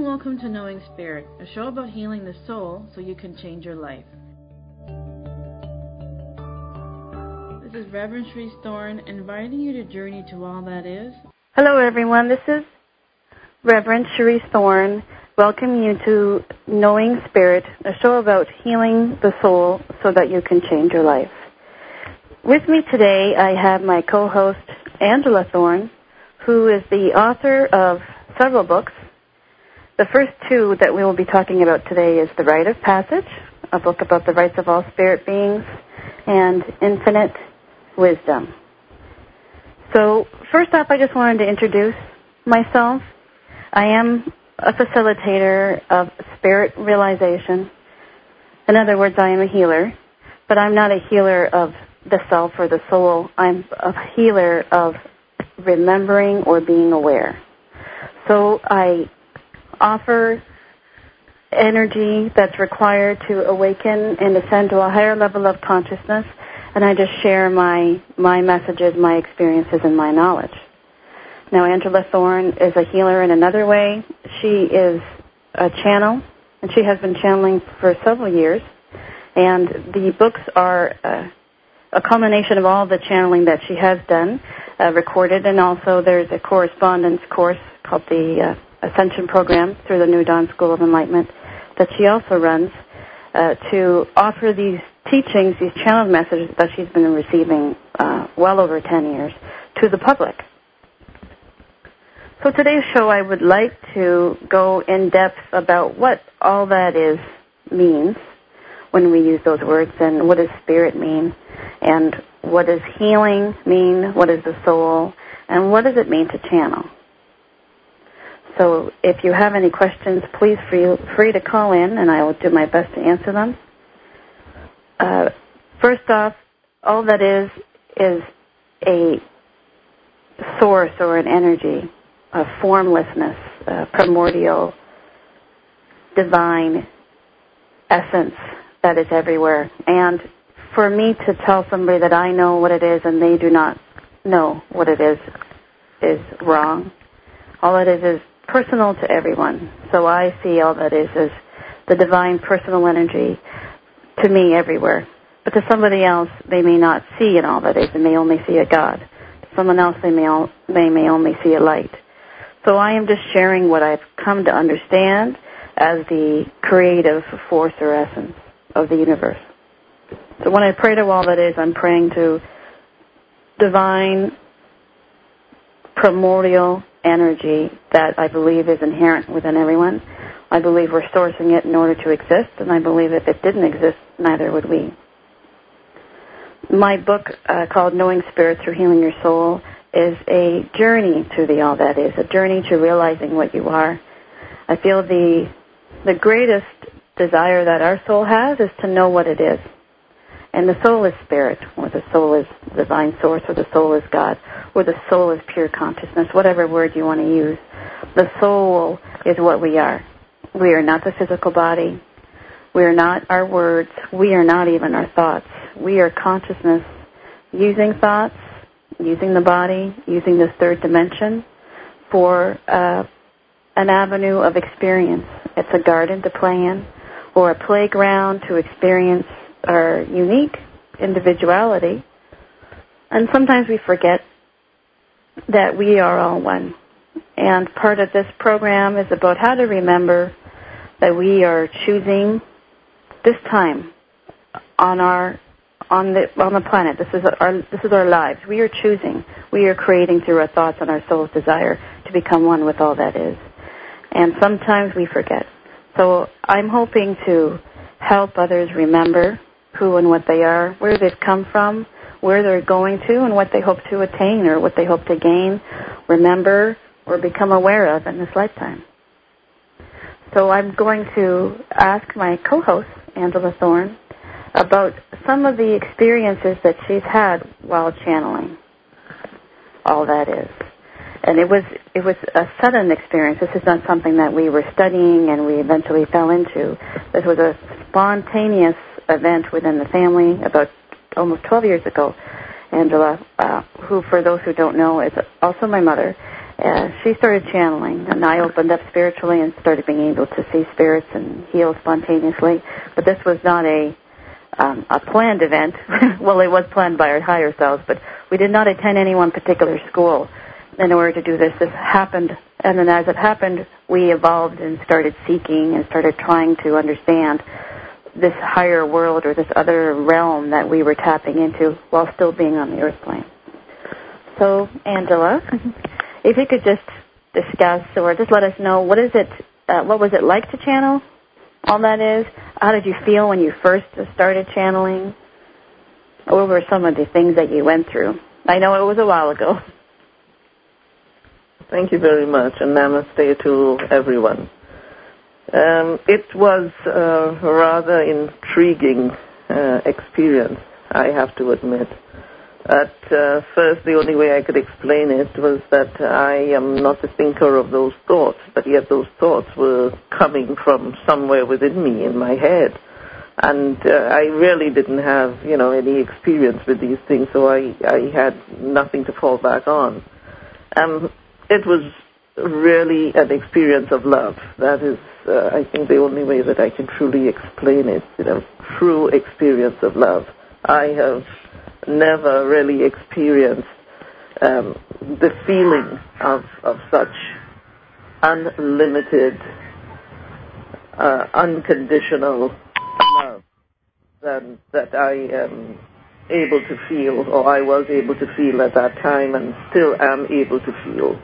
welcome to Knowing Spirit, a show about healing the soul so you can change your life. This is Reverend Cherise Thorne inviting you to journey to all that is. Hello everyone, this is Reverend Cherise Thorne welcoming you to Knowing Spirit, a show about healing the soul so that you can change your life. With me today I have my co-host Angela Thorne, who is the author of several books. The first two that we will be talking about today is The Rite of Passage, a book about the rights of all spirit beings, and Infinite Wisdom. So first off, I just wanted to introduce myself. I am a facilitator of spirit realization. In other words, I am a healer, but I'm not a healer of the self or the soul. I'm a healer of remembering or being aware. So I offer energy that's required to awaken and ascend to a higher level of consciousness, and I just share my messages, my experiences, and my knowledge. Now, Angela Thorne is a healer in another way. She is a channel, and she has been channeling for several years, and the books are a culmination of all the channeling that she has done, recorded, and also there's a correspondence course called the Ascension Program through the New Dawn School of Enlightenment that she also runs to offer these teachings, these channeled messages that she's been receiving well over 10 years to the public. So today's show I would like to go in depth about what all that is means when we use those words, and what does spirit mean, and what does healing mean, what is the soul, and what does it mean to channel. So if you have any questions, please feel free to call in, and I will do my best to answer them. First off, all that is a source or an energy, a formlessness, a primordial, divine essence that is everywhere. And for me to tell somebody that I know what it is and they do not know what it is wrong. All it is personal to everyone. So I see all that is as the divine personal energy to me everywhere. But to somebody else, they may not see it all that is. They may only see a God. To someone else, they may only see a light. So I am just sharing what I've come to understand as the creative force or essence of the universe. So when I pray to all that is, I'm praying to divine primordial energy that I believe is inherent within everyone. I believe we're sourcing it in order to exist, and I believe if it didn't exist, neither would we. My book called Knowing Spirit Through Healing Your Soul is a journey to the all that is, a journey to realizing what you are. I feel the greatest desire that our soul has is to know what it is. And the soul is spirit, or the soul is divine source, or the soul is God, or the soul is pure consciousness, whatever word you want to use. The soul is what we are. We are not the physical body. We are not our words. We are not even our thoughts. We are consciousness using thoughts, using the body, using this third dimension for an avenue of experience. It's a garden to play in, or a playground to experience our unique individuality. And sometimes we forget that we are all one. And part of this program is about how to remember that we are choosing this time on the planet. This is our lives. We are choosing. We are creating through our thoughts and our soul's desire to become one with all that is. And sometimes we forget. So I'm hoping to help others remember who and what they are, where they've come from, where they're going to, and what they hope to attain or what they hope to gain, remember, or become aware of in this lifetime. So I'm going to ask my co-host, Angela Thorne, about some of the experiences that she's had while channeling all that is. And it was a sudden experience. This is not something that we were studying and we eventually fell into. This was a spontaneous event within the family about almost 12 years ago. Angela, who for those who don't know is also my mother, she started channeling, and I opened up spiritually and started being able to see spirits and heal spontaneously. But this was not a planned event. Well, it was planned by our higher selves, but we did not attend any one particular school in order to do this. This happened, and then as it happened, we evolved and started seeking and started trying to understand this higher world or this other realm that we were tapping into while still being on the earth plane. So, Angela, if you could just discuss or just let us know what was it like to channel? All that is, how did you feel when you first started channeling? What were some of the things that you went through? I know it was a while ago. Thank you very much, and namaste to everyone. It was a rather intriguing experience, I have to admit. At first, the only way I could explain it was that I am not the thinker of those thoughts, but yet those thoughts were coming from somewhere within me, in my head. And I really didn't have, any experience with these things, so I had nothing to fall back on. It was really an experience of love. That is, I think, the only way that I can truly explain it, true experience of love. I have never really experienced the feeling of such unlimited, unconditional love that I am able to feel, or I was able to feel at that time and still am able to feel.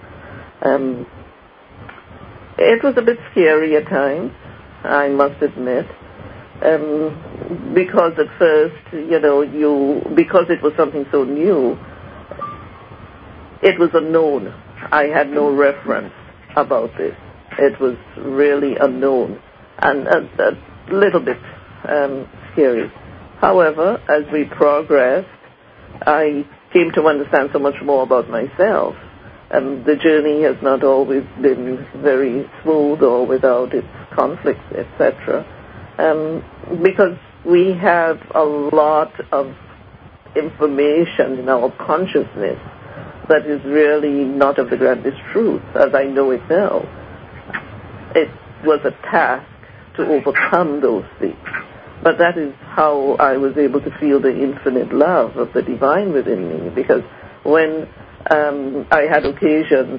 It was a bit scary at times, I must admit. Because at first, because it was something so new, it was unknown. I had no reference about this. It was really unknown and a little bit scary. However, as we progressed, I came to understand so much more about myself. The journey has not always been very smooth or without its conflicts, etc. Because we have a lot of information in our consciousness that is really not of the grandest truth, as I know it now. It was a task to overcome those things. But that is how I was able to feel the infinite love of the divine within me, because when I had occasions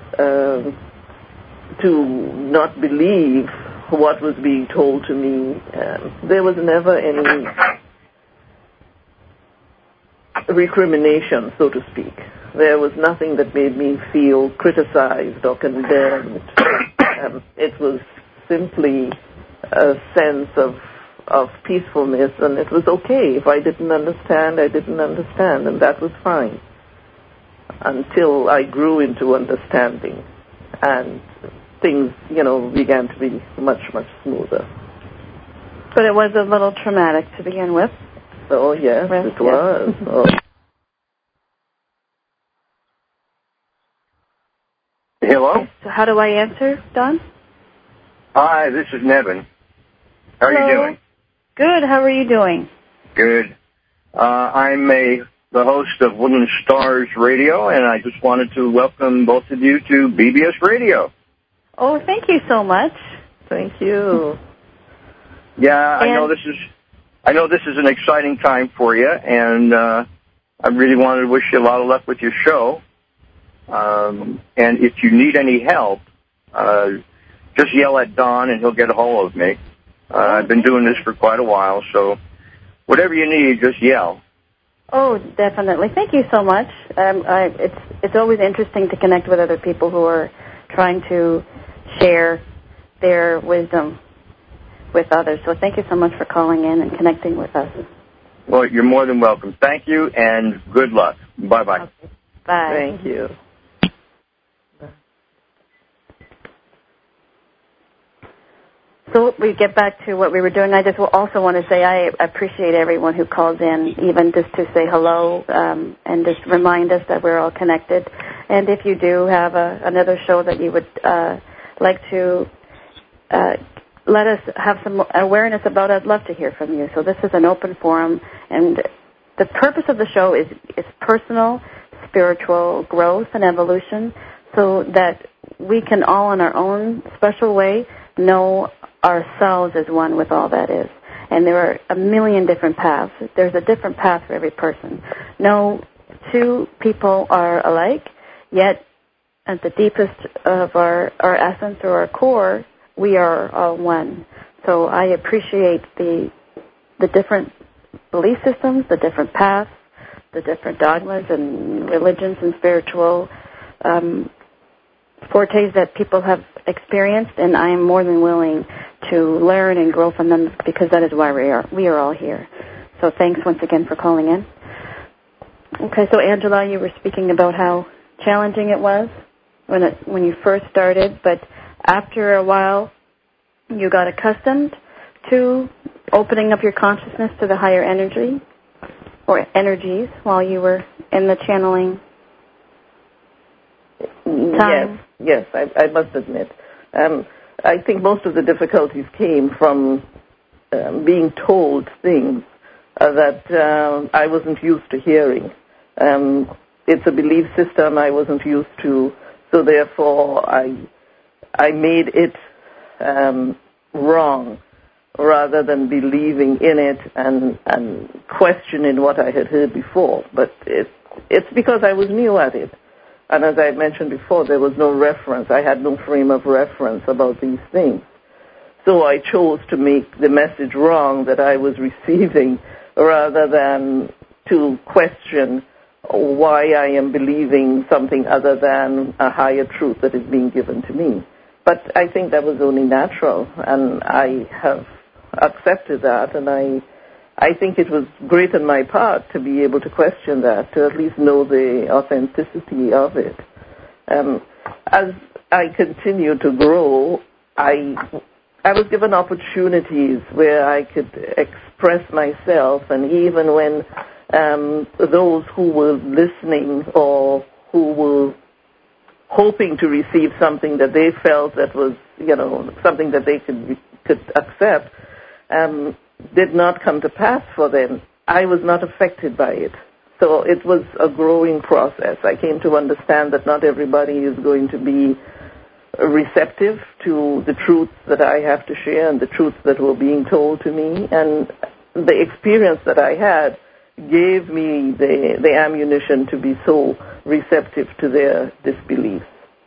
to not believe what was being told to me, there was never any recrimination, so to speak. There was nothing that made me feel criticized or condemned. It was simply a sense of peacefulness, and it was okay. If I didn't understand, I didn't understand, and that was fine. Until I grew into understanding, and things, began to be much, much smoother. But it was a little traumatic to begin with. Oh, yes, it was. Oh. Hello? So how do I answer, Don? Hi, this is Nevin. How are you doing? Good. How are you doing? Good. I'm the host of Woodland Stars Radio, and I just wanted to welcome both of you to BBS Radio. Oh, thank you so much. Thank you. Yeah, I know this is an exciting time for you, and I really wanted to wish you a lot of luck with your show. And if you need any help, just yell at Don, and he'll get a hold of me. I've been doing this for quite a while, so whatever you need, just yell. Oh, definitely. Thank you so much. It's always interesting to connect with other people who are trying to share their wisdom with others. So thank you so much for calling in and connecting with us. Well, you're more than welcome. Thank you, and good luck. Bye-bye. Okay. Bye. Thank you. So we get back to what we were doing. I just also want to say I appreciate everyone who calls in, even just to say hello and just remind us that we're all connected. And if you do have another show that you would like to let us have some awareness about, I'd love to hear from you. So this is an open forum, and the purpose of the show is personal, spiritual growth and evolution. so that we can all in our own special way know ourselves as one with all that is. And there are a million different paths. There's a different path for every person. No two people are alike, yet at the deepest of our essence or our core, we are all one. So I appreciate the different belief systems, the different paths, the different dogmas and religions and spiritual fortes that people have experienced, and I am more than willing to learn and grow from them, because that is why we are all here. So thanks once again for calling in. Okay, so Angela, you were speaking about how challenging it was when you first started, but after a while you got accustomed to opening up your consciousness to the higher energy or energies while you were in the channeling time. Yes, I must admit. I think most of the difficulties came from being told things that I wasn't used to hearing. It's a belief system I wasn't used to, so therefore I made it wrong rather than believing in it and questioning what I had heard before. But it's because I was new at it. And as I mentioned before, there was no reference. I had no frame of reference about these things. So I chose to make the message wrong that I was receiving rather than to question why I am believing something other than a higher truth that is being given to me. But I think that was only natural, and I have accepted that, and I think it was great on my part to be able to question that, to at least know the authenticity of it. As I continue to grow, I was given opportunities where I could express myself, and even when those who were listening or who were hoping to receive something that they felt that was, something that they could accept, did not come to pass for them, I was not affected by it. So it was a growing process. I came to understand that not everybody is going to be receptive to the truths that I have to share and the truths that were being told to me. And the experience that I had gave me the ammunition to be so receptive to their disbelief.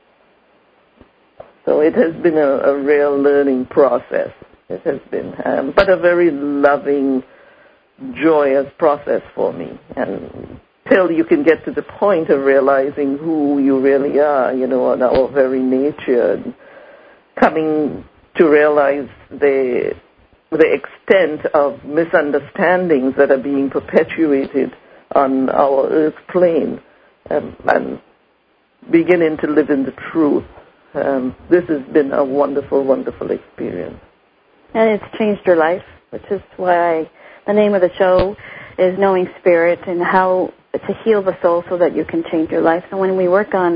So it has been a real learning process. It has been, but a very loving, joyous process for me. And till you can get to the point of realizing who you really are, and our very nature, and coming to realize the extent of misunderstandings that are being perpetuated on our earth plane, and beginning to live in the truth. This has been a wonderful, wonderful experience. And it's changed your life, which is why the name of the show is Knowing Spirit, and how to heal the soul so that you can change your life. So when we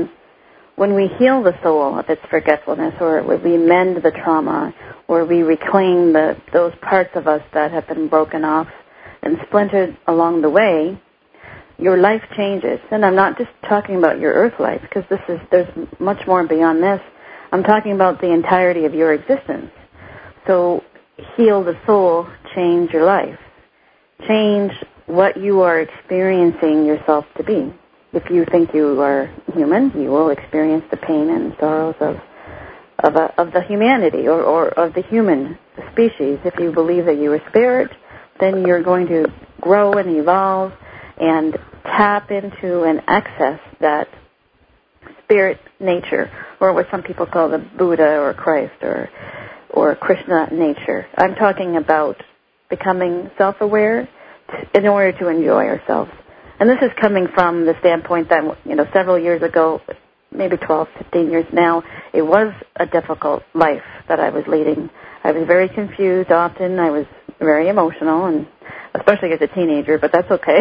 heal the soul of its forgetfulness, or when we mend the trauma, or we reclaim those parts of us that have been broken off and splintered along the way, your life changes. And I'm not just talking about your earth life, because there's much more beyond this. I'm talking about the entirety of your existence. So heal the soul, change your life. Change what you are experiencing yourself to be. If you think you are human, you will experience the pain and sorrows of the humanity or of the human species. If you believe that you are spirit, then you're going to grow and evolve and tap into and access that spirit nature, or what some people call the Buddha or Christ or Krishna nature. I'm talking about becoming self-aware in order to enjoy ourselves. And this is coming from the standpoint that, several years ago, maybe 12, 15 years now, it was a difficult life that I was leading. I was very confused often. I was very emotional, and especially as a teenager, but that's okay.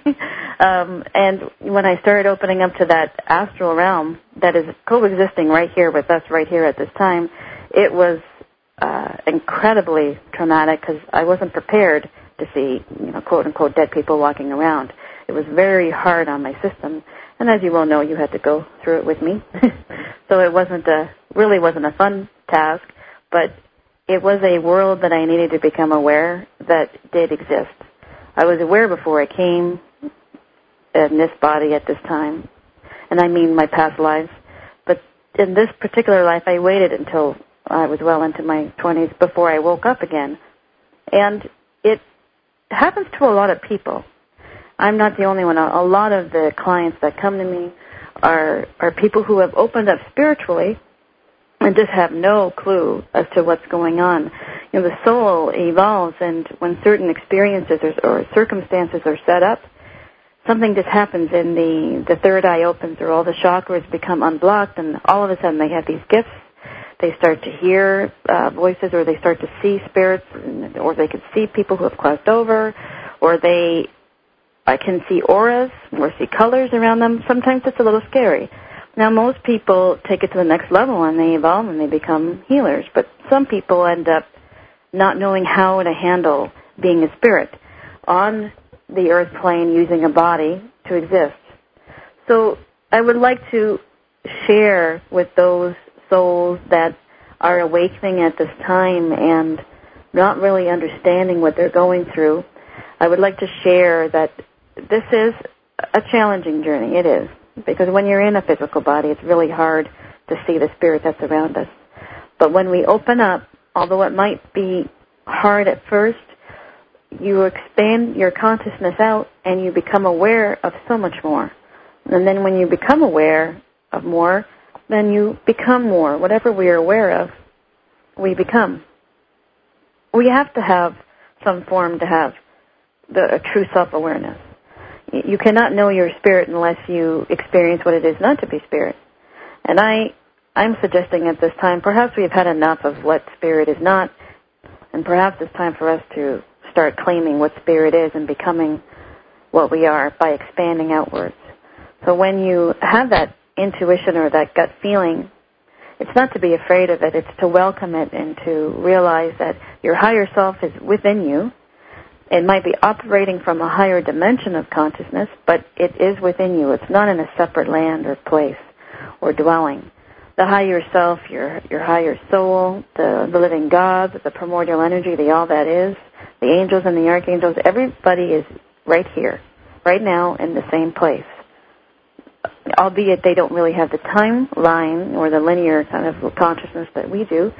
And when I started opening up to that astral realm that is coexisting right here with us right here at this time, it was incredibly traumatic, because I wasn't prepared to see, quote-unquote, dead people walking around. It was very hard on my system. And as you well know, you had to go through it with me. So it really wasn't a fun task, but it was a world that I needed to become aware that did exist. I was aware before I came in this body at this time, and I mean my past lives. But in this particular life, I waited until I was well into my 20s before I woke up again. And it happens to a lot of people. I'm not the only one. A lot of the clients that come to me are people who have opened up spiritually and just have no clue as to what's going on. You know, the soul evolves, and when certain experiences or circumstances are set up, something just happens and the third eye opens, or all the chakras become unblocked, and all of a sudden they have these gifts. They start to hear voices, or they start to see spirits, or they can see people who have crossed over, or I can see auras or see colors around them. Sometimes it's a little scary. Now, most people take it to the next level and they evolve and they become healers, but some people end up not knowing how to handle being a spirit on the earth plane using a body to exist. So I would like to share with those souls that are awakening at this time and not really understanding what they're going through. I would like to share that this is a challenging journey. It is. Because when you're in a physical body, it's really hard to see the spirit that's around us. But when we open up, although it might be hard at first, you expand your consciousness out and you become aware of so much more. And then when you become aware of more, then you become more. Whatever we are aware of, we become. We have to have some form to have a true self-awareness. You cannot know your spirit unless you experience what it is not to be spirit. And I'm suggesting at this time, perhaps we've had enough of what spirit is not, and perhaps it's time for us to start claiming what spirit is and becoming what we are by expanding outwards. So when you have that intuition or that gut feeling, it's not to be afraid of it, it's to welcome it and to realize that your higher self is within you. It might be operating from a higher dimension of consciousness, but it is within you. It's not in a separate land or place or dwelling. The higher self, your higher soul, the living God, the primordial energy, the all that is, the angels and the archangels, everybody is right here, right now in the same place. Albeit they don't really have the timeline or the linear kind of consciousness that we do.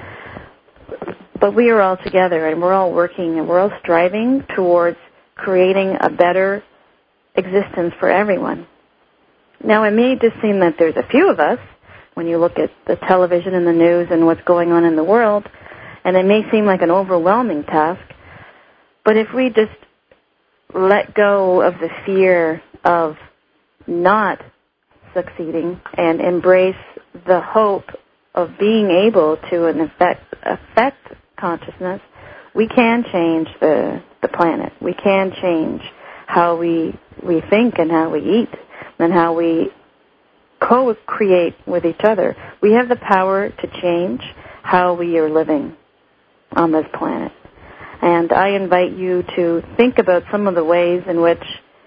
But we are all together, and we're all working, and we're all striving towards creating a better existence for everyone. Now, it may just seem that there's a few of us, when you look at the television and the news and what's going on in the world, and it may seem like an overwhelming task, but if we just let go of the fear of not succeeding and embrace the hope of being able to, in effect, affect consciousness, we can change the planet. We can change how we think and how we eat and how we co-create with each other. We have the power to change how we are living on this planet. And I invite you to think about some of the ways in which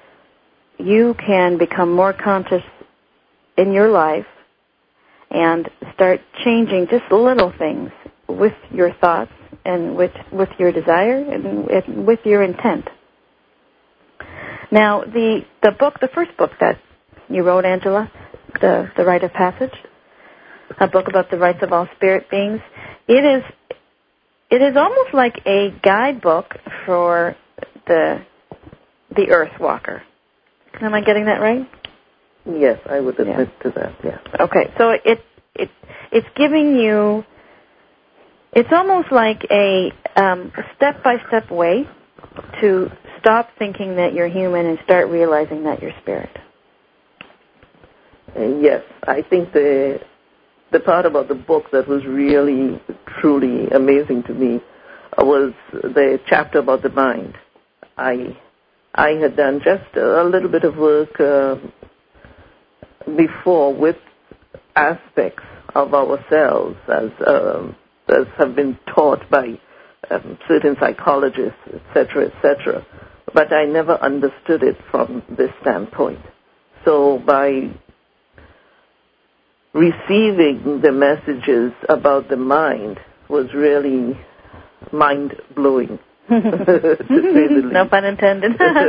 you can become more conscious in your life and start changing just little things with your thoughts and with your desire and with your intent. Now, the first book that you wrote, Angela, The Rite of Passage, a book about the rights of all spirit beings, it is almost like a guidebook for the Earth Walker. Am I getting that right? Yes, I would admit to that, yeah. Okay, so it's giving you, it's almost like a step-by-step way to stop thinking that you're human and start realizing that you're spirit. Yes, I think the part about the book that was really, truly amazing to me was the chapter about the mind. I had done just a little bit of work before with aspects of ourselves as have been taught by certain psychologists, etc., but I never understood it from this standpoint. So by receiving the messages about the mind was really mind-blowing, to say the least. No pun intended.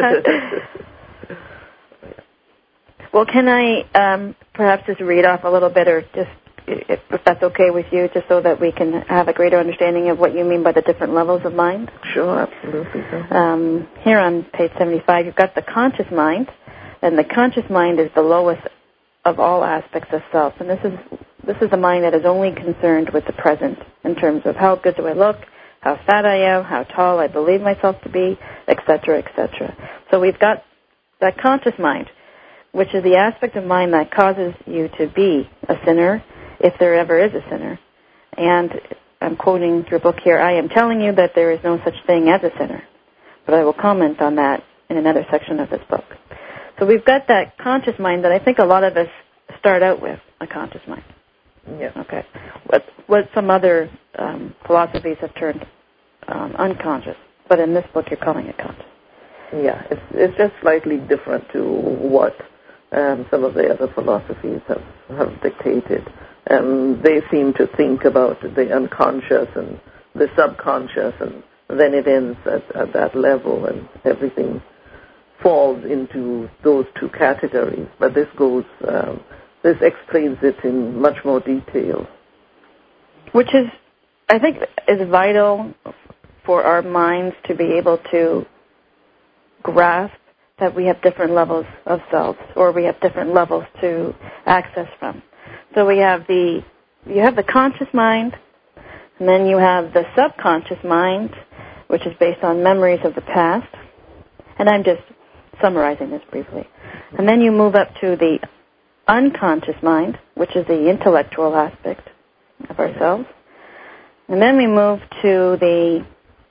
Well, can I perhaps just read off a little bit, or just, if that's okay with you, just so that we can have a greater understanding of what you mean by the different levels of mind? Sure, absolutely. Here on page 75, you've got the conscious mind, and the conscious mind is the lowest of all aspects of self, and this is a mind that is only concerned with the present in terms of how good do I look, how fat I am, how tall I believe myself to be, etc., etc. So we've got that conscious mind, which is the aspect of mind that causes you to be a sinner, if there ever is a sinner. And I'm quoting your book here, I am telling you that there is no such thing as a sinner. But I will comment on that in another section of this book. So we've got that conscious mind that I think a lot of us start out with, a conscious mind. Yeah. Okay. What some other philosophies have turned unconscious, but in this book you're calling it conscious. Yeah, it's just slightly different to what some of the other philosophies have dictated. They seem to think about the unconscious and the subconscious, and then it ends at that level, and everything falls into those two categories. But this explains it in much more detail. Which is, I think, is vital for our minds to be able to grasp that we have different levels of selves, or we have different levels to access from. So you have the conscious mind, and then you have the subconscious mind, which is based on memories of the past. And I'm just summarizing this briefly. And then you move up to the unconscious mind, which is the intellectual aspect of ourselves. And then we move to the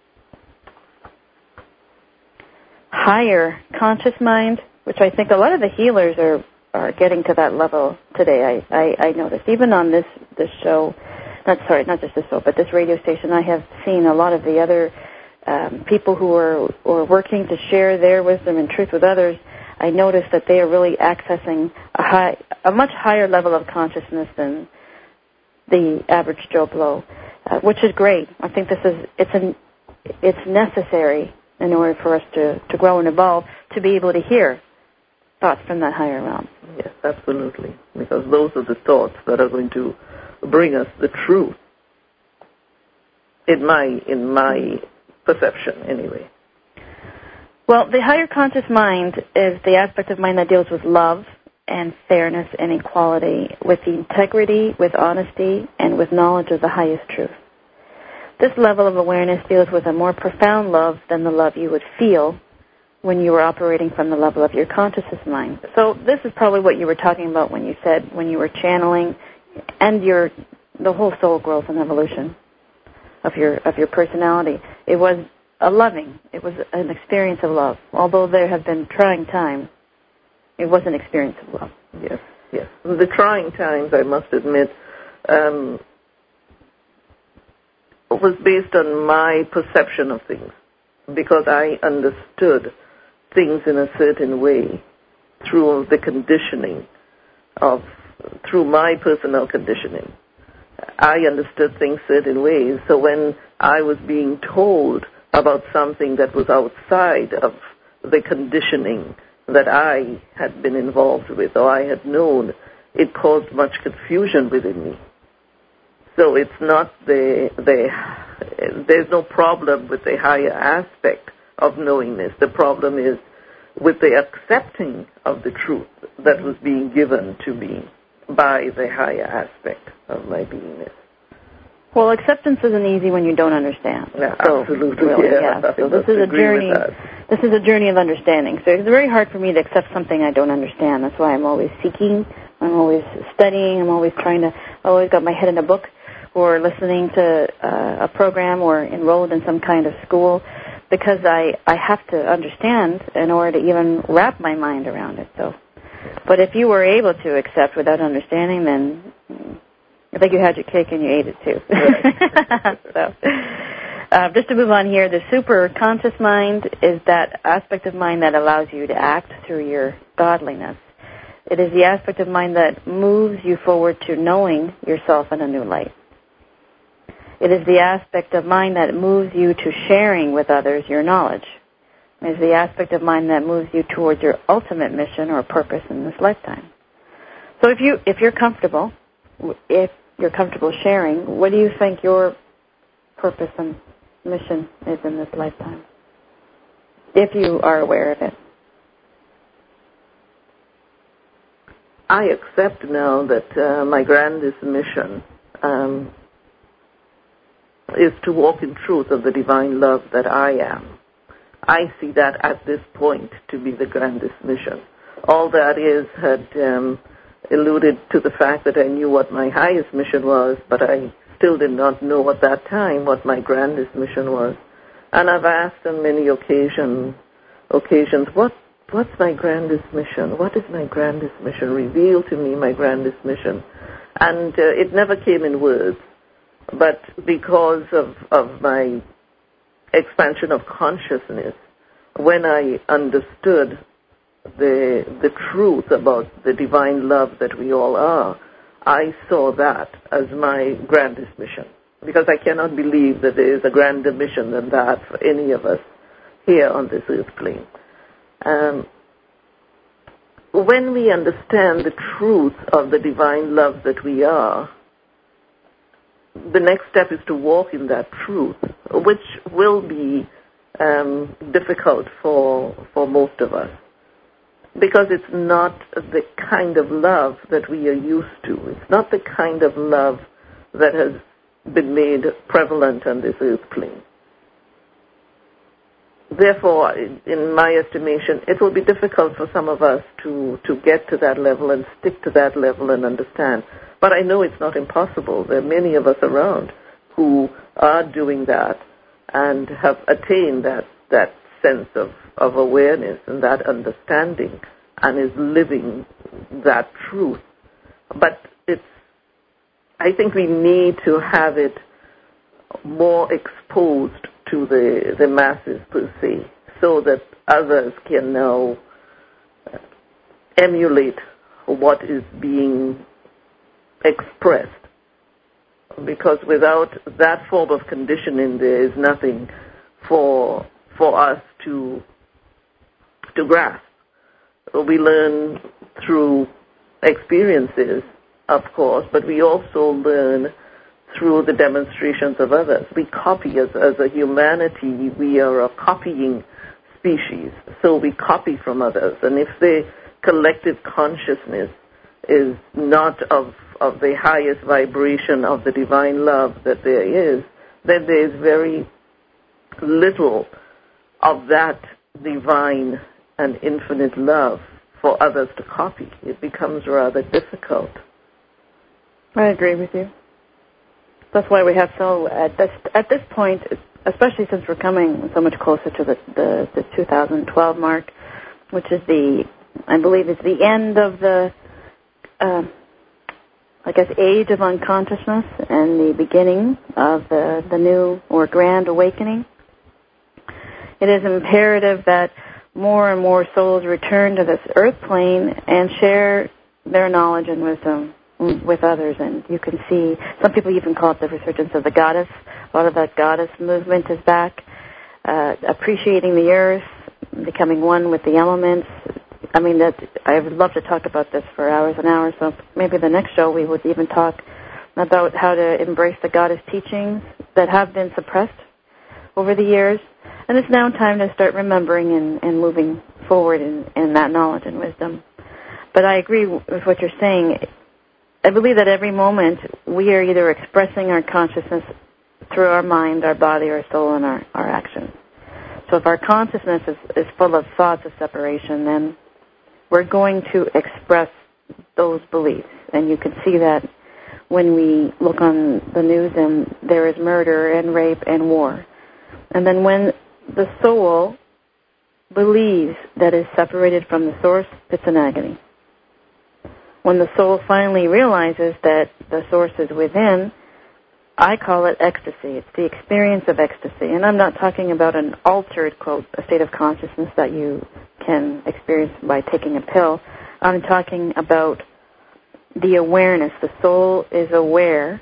higher conscious mind, which I think a lot of the healers are getting to that level today. I noticed, even on this show, not just this show, but this radio station, I have seen a lot of the other people who are working to share their wisdom and truth with others. I noticed that they are really accessing a much higher level of consciousness than the average Joe Blow, which is great. I think it's necessary in order for us to grow and evolve, to be able to hear thoughts from that higher realm. Yes, absolutely. Because those are the thoughts that are going to bring us the truth. In my perception, anyway. Well, the higher conscious mind is the aspect of mind that deals with love and fairness and equality, with integrity, with honesty, and with knowledge of the highest truth. This level of awareness deals with a more profound love than the love you would feel when you were operating from the level of your consciousness mind. So this is probably what you were talking about when you said, when you were channeling, and the whole soul growth and evolution of your personality. It was it was an experience of love. Although there have been trying times, it was an experience of love. Yes, yes. The trying times, I must admit, was based on my perception of things, because I understood things in a certain way through the conditioning through my personal conditioning. I understood things certain ways, so when I was being told about something that was outside of the conditioning that I had been involved with or I had known, it caused much confusion within me. So it's not there's no problem with the higher aspect of knowingness. The problem is with the accepting of the truth that was being given to me by the higher aspect of my beingness. Well, acceptance isn't easy when you don't understand. Yeah, absolutely. Really, yeah. So this is a journey. This is a journey of understanding. So it's very hard for me to accept something I don't understand. That's why I'm always seeking. I'm always studying. I'm always always got my head in a book, or listening to a program, or enrolled in some kind of school, because I have to understand in order to even wrap my mind around it. So, but if you were able to accept without understanding, then I think you had your cake and you ate it too. Right. So, just to move on here, the super conscious mind is that aspect of mind that allows you to act through your godliness. It is the aspect of mind that moves you forward to knowing yourself in a new light. It is the aspect of mind that moves you to sharing with others your knowledge. It is the aspect of mind that moves you towards your ultimate mission or purpose in this lifetime. So if you're comfortable sharing, what do you think your purpose and mission is in this lifetime? If you are aware of it. I accept now that my grandest mission is to walk in truth of the divine love that I am. I see that at this point to be the grandest mission. All that is had alluded to the fact that I knew what my highest mission was, but I still did not know at that time what my grandest mission was. And I've asked on many occasions, what's my grandest mission? What is my grandest mission? Reveal to me my grandest mission. And it never came in words, but because of my expansion of consciousness, when I understood the truth about the divine love that we all are, I saw that as my grandest mission. Because I cannot believe that there is a grander mission than that for any of us here on this earth plane. When we understand the truth of the divine love that we are, the next step is to walk in that truth, which will be difficult for most of us. Because it's not the kind of love that we are used to. It's not the kind of love that has been made prevalent on this earth plane. Therefore, in my estimation, it will be difficult for some of us to get to that level and stick to that level and understand. But I know it's not impossible. There are many of us around who are doing that and have attained that sense of awareness and that understanding and is living that truth. But I think we need to have it more exposed to the masses per se, so that others can now emulate what is being expressed. Because without that form of conditioning, there is nothing for us to grasp. We learn through experiences, of course, but we also learn through the demonstrations of others. We copy as a humanity. We are a copying species, so we copy from others. And if the collective consciousness is not of the highest vibration of the divine love that there is, then there is very little of that divine and infinite love for others to copy. It becomes rather difficult. I agree with you. That's why we have at this point, especially since we're coming so much closer to the 2012 mark, which is I believe is the end of the, age of unconsciousness and the beginning of the new or grand awakening. It is imperative that more and more souls return to this earth plane and share their knowledge and wisdom with others. And you can see, some people even call it the resurgence of the goddess. A lot of that goddess movement is back, appreciating the earth, becoming one with the elements. I mean, I would love to talk about this for hours and hours, so maybe the next show we would even talk about how to embrace the goddess teachings that have been suppressed over the years. And it's now time to start remembering and moving forward in that knowledge and wisdom. But I agree with what you're saying. I believe that every moment we are either expressing our consciousness through our mind, our body, our soul, and our actions. So if our consciousness is full of thoughts of separation, then we're going to express those beliefs. And you can see that when we look on the news and there is murder and rape and war. And then when the soul believes that is separated from the source, it's an agony. When the soul finally realizes that the source is within, I call it ecstasy. It's the experience of ecstasy. And I'm not talking about an altered, quote, a state of consciousness that you can experience by taking a pill. I'm talking about the awareness. The soul is aware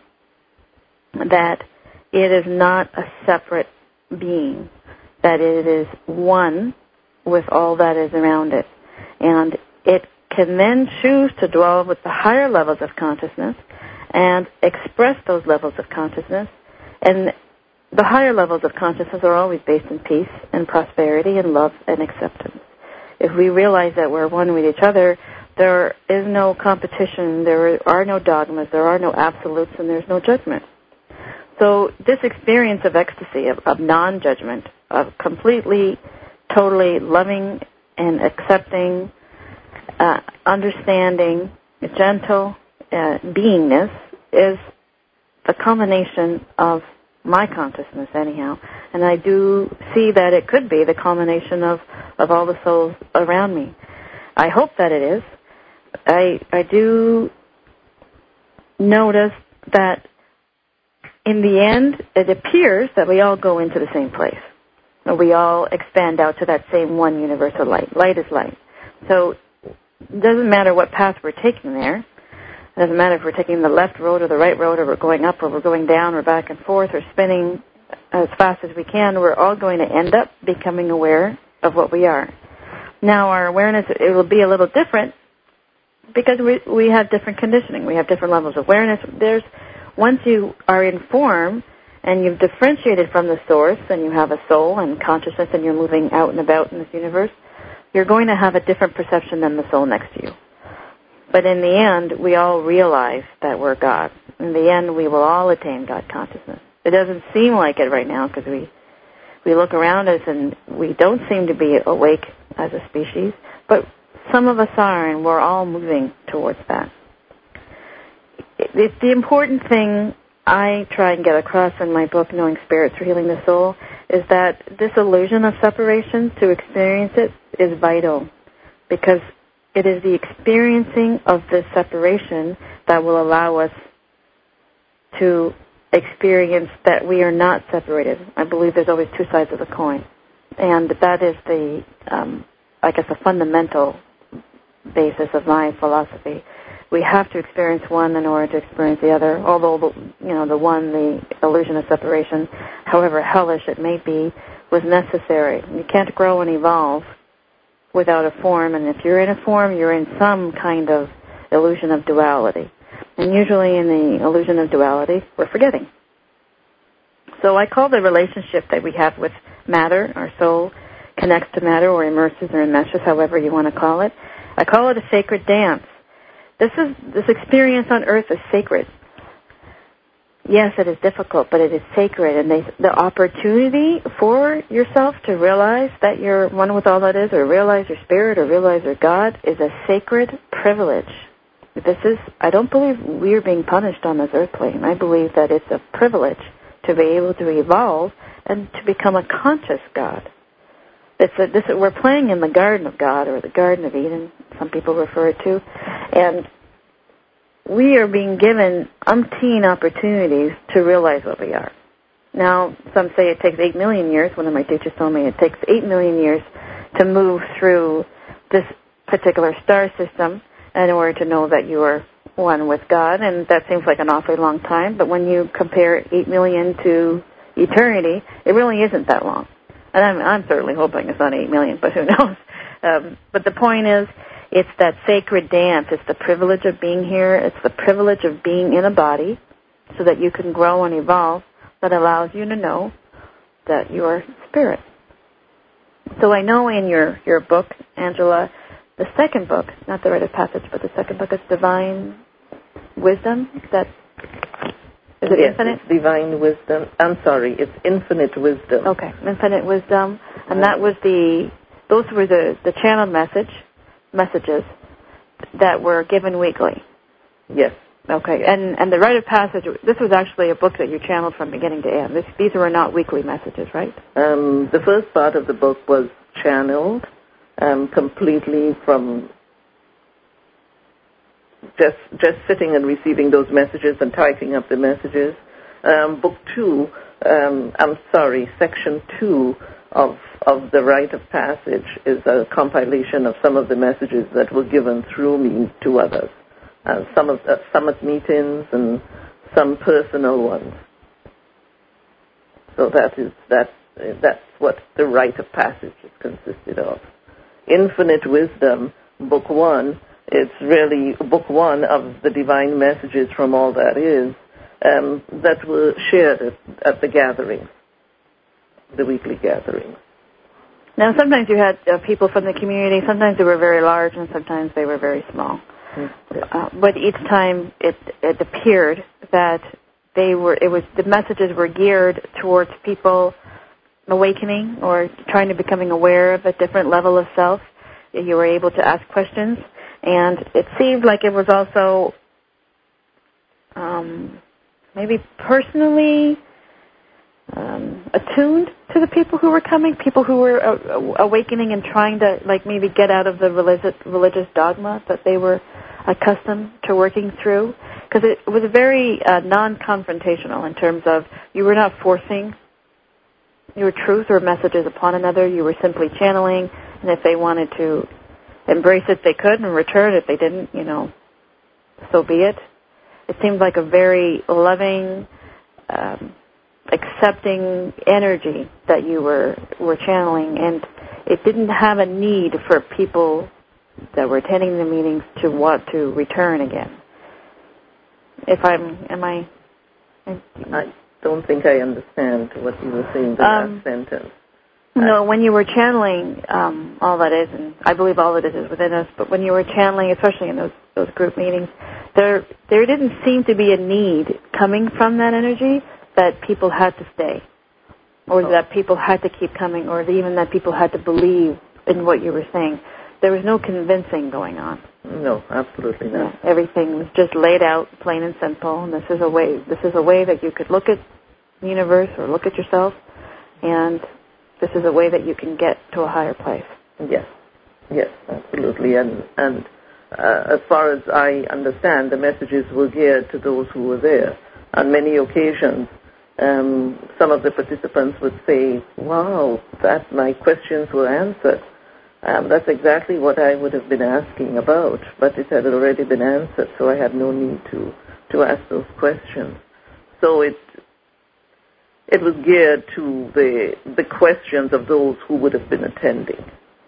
that it is not a separate being, that it is one with all that is around it. And it can then choose to dwell with the higher levels of consciousness and express those levels of consciousness. And the higher levels of consciousness are always based in peace and prosperity and love and acceptance. If we realize that we're one with each other, there is no competition, there are no dogmas, there are no absolutes, and there's no judgment. So this experience of ecstasy, of non-judgment, of completely, totally loving and accepting, understanding, gentle beingness is the culmination of my consciousness anyhow. And I do see that it could be the culmination of all the souls around me. I hope that it is. I do notice that in the end, it appears that we all go into the same place. We all expand out to that same one universal light. Light is light. So it doesn't matter what path we're taking there. It doesn't matter if we're taking the left road or the right road, or we're going up or we're going down or back and forth or spinning as fast as we can. We're all going to end up becoming aware of what we are. Now, our awareness, it will be a little different because we have different conditioning. We have different levels of awareness. Once you are in form and you've differentiated from the source and you have a soul and consciousness and you're moving out and about in this universe, you're going to have a different perception than the soul next to you. But in the end, we all realize that we're God. In the end, we will all attain God consciousness. It doesn't seem like it right now because we look around us and we don't seem to be awake as a species, but some of us are, and we're all moving towards that. The important thing I try and get across in my book, Knowing Spirits for Healing the Soul, is that this illusion of separation, to experience it, is vital, because it is the experiencing of this separation that will allow us to experience that we are not separated. I believe there's always two sides of the coin, and that is the, the fundamental basis of my philosophy. We have to experience one in order to experience the other, although, the illusion of separation, however hellish it may be, was necessary. You can't grow and evolve without a form, and if you're in a form, you're in some kind of illusion of duality. And usually in the illusion of duality, we're forgetting. So I call the relationship that we have with matter, our soul connects to matter or immerses or enmeshes, however you want to call it. I call it a sacred dance. This experience on earth is sacred. Yes, it is difficult, but it is sacred. And the opportunity for yourself to realize that you're one with all that is, or realize your spirit, or realize your God, is a sacred privilege. I don't believe we are being punished on this earth plane. I believe that it's a privilege to be able to evolve and to become a conscious God. We're playing in the Garden of God, or the Garden of Eden, some people refer it to, and we are being given umpteen opportunities to realize what we are. Now, some say it takes 8 million years. One of my teachers told me it takes 8 million years to move through this particular star system in order to know that you are one with God, and that seems like an awfully long time, but when you compare 8 million to eternity, it really isn't that long. And I'm certainly hoping it's not 8 million, but who knows? But the point is, it's that sacred dance. It's the privilege of being here. It's the privilege of being in a body so that you can grow and evolve, that allows you to know that you are spirit. So I know in your book, Angela, the second book, not the Rite of Passage, but the second book is Divine Wisdom. Is it Infinite? It's Divine Wisdom. I'm sorry, it's Infinite Wisdom. Okay, Infinite Wisdom. And those were the channeled messages that were given weekly. Yes. Okay, and the Rite of Passage, this was actually a book that you channeled from beginning to end. These were not weekly messages, right? The first part of the book was channeled completely from just sitting and receiving those messages and typing up the messages. Book 2, section 2 of the rite of passage is a compilation of some of the messages that were given through me to others, some at meetings and some personal ones. So that's what the rite of passage is consisted of. Infinite Wisdom, Book 1, it's really Book 1 of the divine messages from all that is, that were shared at the gatherings, the weekly gatherings. Now, sometimes you had people from the community. Sometimes they were very large, and sometimes they were very small. But each time it appeared that the messages were geared towards people awakening or trying to becoming aware of a different level of self. You were able to ask questions, and it seemed like it was also maybe personally attuned to the people who were coming, people who were awakening and trying to maybe get out of the religious dogma that they were accustomed to working through, because it was very non-confrontational in terms of you were not forcing your truth or messages upon another. You were simply channeling, and if they wanted to embrace it, they could, and return. If they didn't, so be it. It seemed like a very loving, accepting energy that you were channeling, and it didn't have a need for people that were attending the meetings to want to return again. I don't think I understand what you were saying in the last sentence. No, when you were channeling all that is, and I believe all that is within us, but when you were channeling, especially in those group meetings, there didn't seem to be a need coming from that energy that people had to stay, or that people had to keep coming, or even that people had to believe in what you were saying. There was no convincing going on. No, absolutely not. Yeah, everything was just laid out, plain and simple, and this is a way that you could look at the universe or look at yourself, and this is a way that you can get to a higher place. Yes, absolutely. And as far as I understand, the messages were geared to those who were there. On many occasions, some of the participants would say, wow, that my questions were answered. That's exactly what I would have been asking about, but it had already been answered, so I had no need to ask those questions. So it was geared to the questions of those who would have been attending.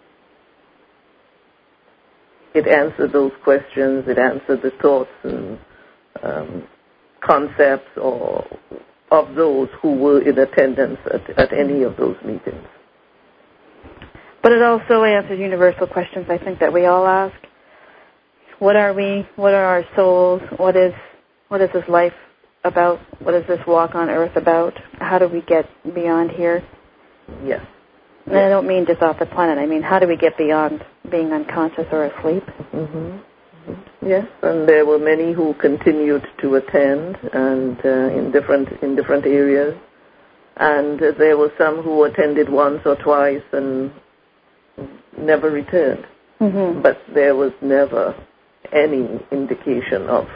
It answered those questions. It answered the thoughts and concepts of those who were in attendance at any of those meetings. But it also answered universal questions, I think, that we all ask. What are we? What are our souls? What is this life about? What is this walk on earth about? How do we get beyond here? Yes. And I don't mean just off the planet. I mean, how do we get beyond being unconscious or asleep? Mm-hmm. Yes, and there were many who continued to attend, and in different areas, and there were some who attended once or twice and never returned. Mm-hmm. But there was never any indication of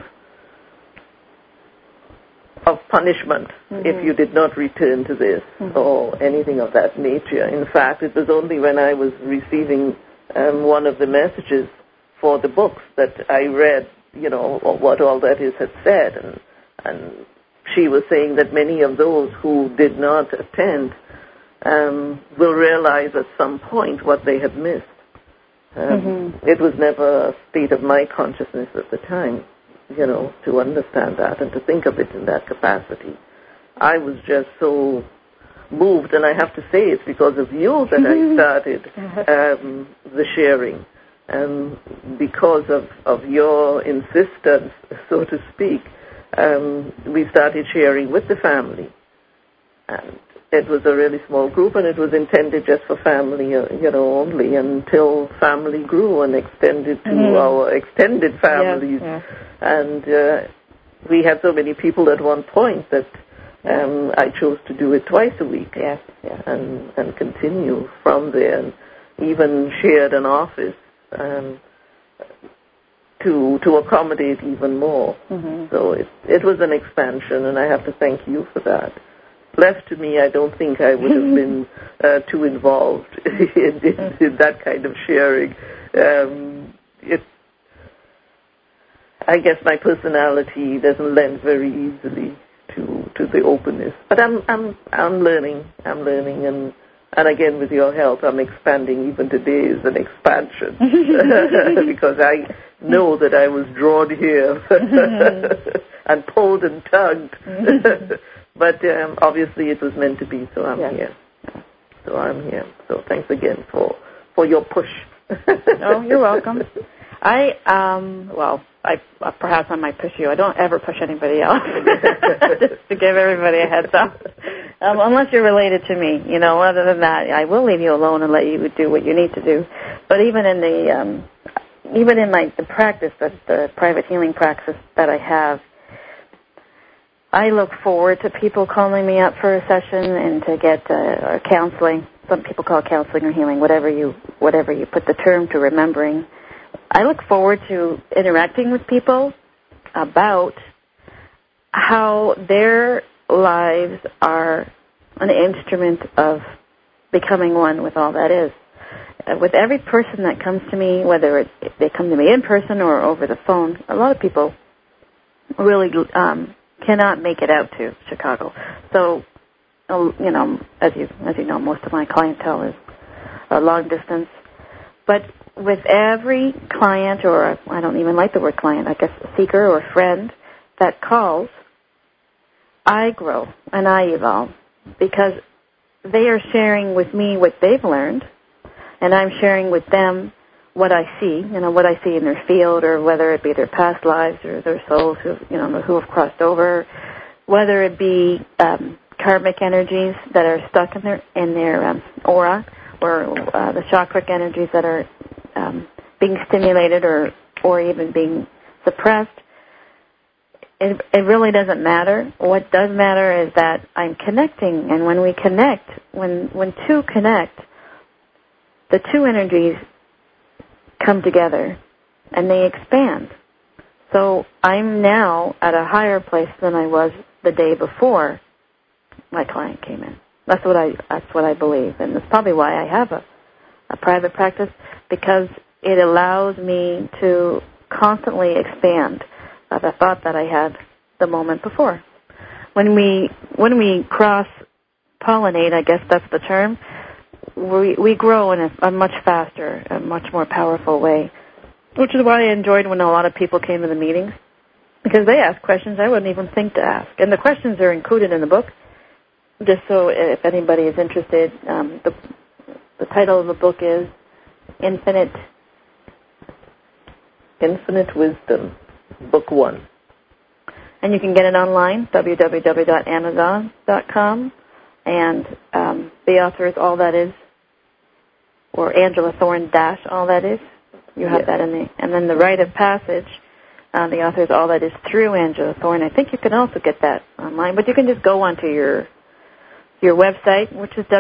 punishment if you did not return to this or anything of that nature. In fact, it was only when I was receiving one of the messages for the books that I read, what all that is had said, and she was saying that many of those who did not attend will realize at some point what they had missed. It was never a state of my consciousness at the time, to understand that and to think of it in that capacity. I was just so moved, and I have to say it's because of you that I started the sharing. Because of your insistence, so to speak, we started sharing with the family. And it was a really small group, and it was intended just for family, only, until family grew and extended to our extended families. Yeah. And we had so many people at one point that I chose to do it twice a week. Yeah. And continue from there, and even shared an office to accommodate even more. So it was an expansion, and I have to thank you for that. left to me, I don't think I would have been too involved in that kind of sharing. I guess my personality doesn't lend very easily to the openness, but I'm learning, and again, with your help, I'm expanding. Even today is an expansion because I know that I was drawn here and pulled and tugged. But obviously it was meant to be, so I'm here. So I'm here. So thanks again for your push. Oh, you're welcome. Perhaps I might push you. I don't ever push anybody else. Just to give everybody a heads up. Unless you're related to me, other than that, I will leave you alone and let you do what you need to do. But even in the practice, the private healing practice that I have, I look forward to people calling me up for a session and to get counseling. Some people call it counseling or healing, whatever you put the term to remembering. I look forward to interacting with people about how their lives are an instrument of becoming one with all that is. With every person that comes to me, whether they come to me in person or over the phone, a lot of people really cannot make it out to Chicago. So, as you know, most of my clientele is long distance. But with every client, or I don't even like the word client, I guess seeker or friend that calls, I grow and I evolve because they are sharing with me what they've learned, and I'm sharing with them what I see, what I see in their field, or whether it be their past lives or their souls who have crossed over, whether it be karmic energies that are stuck in their aura, or the chakric energies that are being stimulated or even being suppressed. It really doesn't matter. What does matter is that I'm connecting, and when we connect, when two connect, the two energies come together and they expand. So I'm now at a higher place than I was the day before my client came in. That's what I believe, and that's probably why I have a private practice, because it allows me to constantly expand the thought that I had the moment before. When we cross-pollinate, I guess that's the term, we grow in a much faster, a much more powerful way, which is why I enjoyed when a lot of people came to the meetings, because they asked questions I wouldn't even think to ask. And the questions are included in the book, just so if anybody is interested. The title of the book is Infinite Wisdom, Book 1. And you can get it online, www.amazon.com. And the author is All That Is, or Angela Thorne dash All That Is. You have that in the, and then the Rite of Passage, the author is All That Is through Angela Thorne. I think you can also get that online, but you can just go onto your website, which is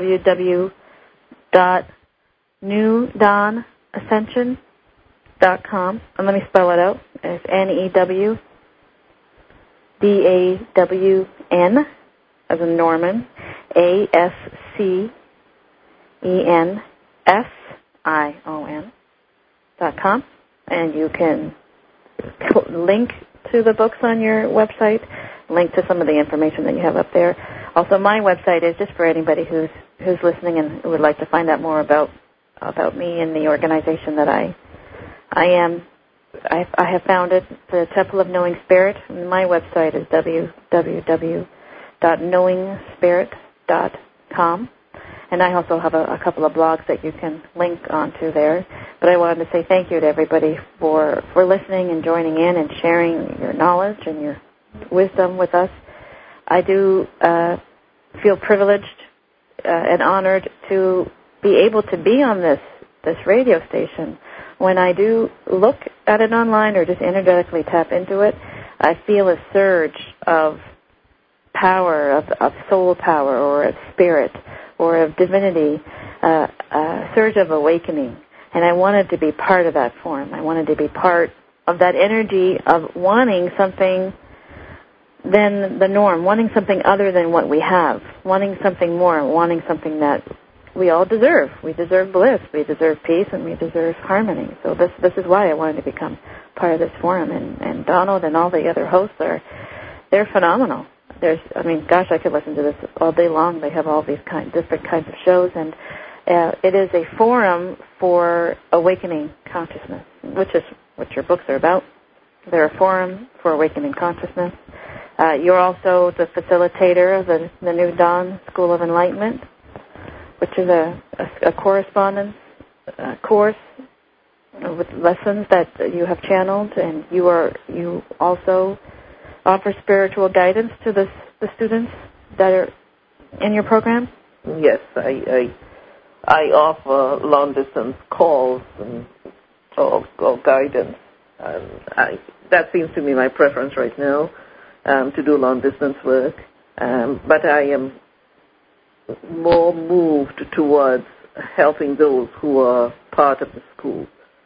www.newdawnascension.com. And let me spell it out. It's NEWDAWN, as in Norman, ASCENSION.com. And you can link to the books on your website, link to some of the information that you have up there. Also, my website is just for anybody who's listening and would like to find out more about me and the organization that I have founded, the Temple of Knowing Spirit. My website is www.knowingspirit.com. And I also have a couple of blogs that you can link onto there. But I wanted to say thank you to everybody for listening and joining in and sharing your knowledge and your wisdom with us. I do feel privileged and honored to be able to be on this radio station. When I do look at it online or just energetically tap into it, I feel a surge of power, of soul power, or of spirit, or of divinity, a surge of awakening. And I wanted to be part of that form. I wanted to be part of that energy of wanting something than the norm, wanting something other than what we have, wanting something more, wanting something that we all deserve. We deserve bliss, we deserve peace, and we deserve harmony. So this is why I wanted to become part of this forum. And Donald and all the other hosts they're phenomenal. I could listen to this all day long. They have all these different kinds of shows, and it is a forum for awakening consciousness, which is what your books are about. They're a forum for awakening consciousness. You're also the facilitator of the New Dawn School of Enlightenment, which is a correspondence course with lessons that you have channeled, and you also offer spiritual guidance to the students that are in your program? Yes, I offer long-distance calls or guidance. That seems to be my preference right now, to do long-distance work. But I am more moved towards helping those who are part of the school.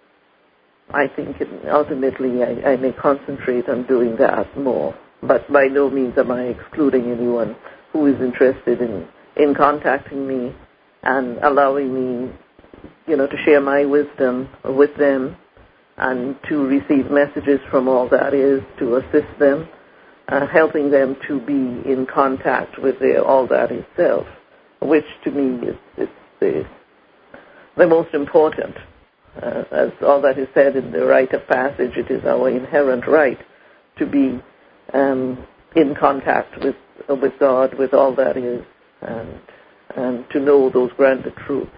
I think ultimately I may concentrate on doing that more, but by no means am I excluding anyone who is interested in contacting me and allowing me, to share my wisdom with them and to receive messages from all that is, to assist them, helping them to be in contact with their all that is self, which to me is the most important. As all that is said in the rite of passage, it is our inherent right to be in contact with God, with all that is, and to know those grander truths.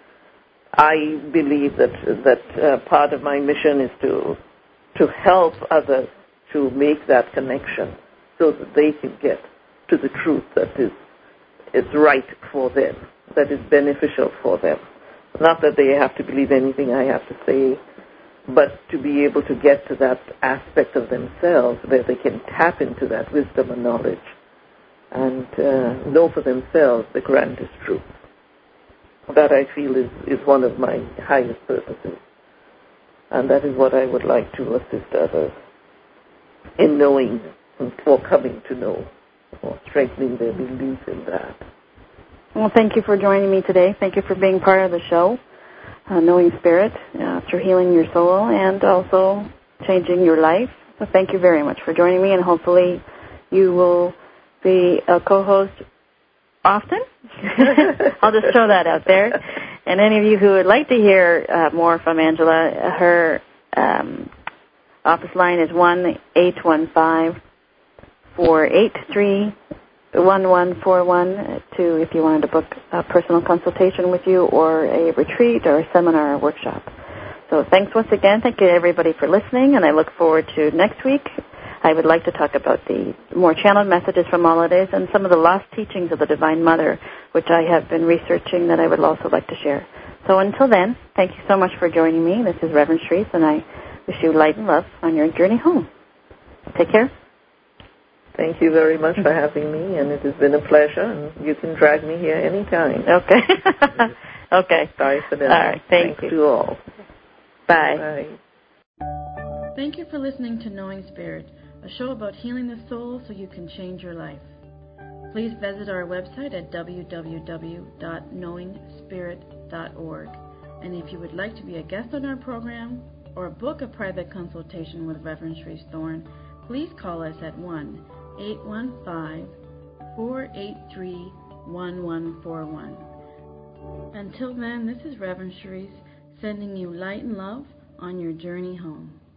I believe that part of my mission is to help others to make that connection so that they can get to the truth that is right for them, that is beneficial for them. Not that they have to believe anything I have to say, but to be able to get to that aspect of themselves where they can tap into that wisdom and knowledge and know for themselves the grandest truth. That I feel is one of my highest purposes. And that is what I would like to assist others in knowing or coming to know or strengthening their belief in that. Well, thank you for joining me today. Thank you for being part of the show, Knowing Spirit, through healing your soul and also changing your life. So thank you very much for joining me, and hopefully you will be a co-host often. I'll just throw that out there. And any of you who would like to hear more from Angela, her office line is 1-815-483-1141 if you wanted to book a personal consultation with you or a retreat or a seminar or workshop. So thanks once again. Thank you to everybody for listening, and I look forward to next week. I would like to talk about the more channeled messages from holidays and some of the lost teachings of the Divine Mother, which I have been researching that I would also like to share. So until then, thank you so much for joining me. This is Reverend Sharice, and I wish you light and love on your journey home. Take care. Thank you very much for having me, and it has been a pleasure, and you can drag me here anytime. Okay. Okay. Bye for now. All right. Thanks to all. Bye. Bye. Thank you for listening to Knowing Spirit, a show about healing the soul so you can change your life. Please visit our website at www.knowingspirit.org. And if you would like to be a guest on our program or book a private consultation with Reverend Sharice Thorn, please call us at 1-815-483-1141. Until then, this is Reverend Sharice sending you light and love on your journey home.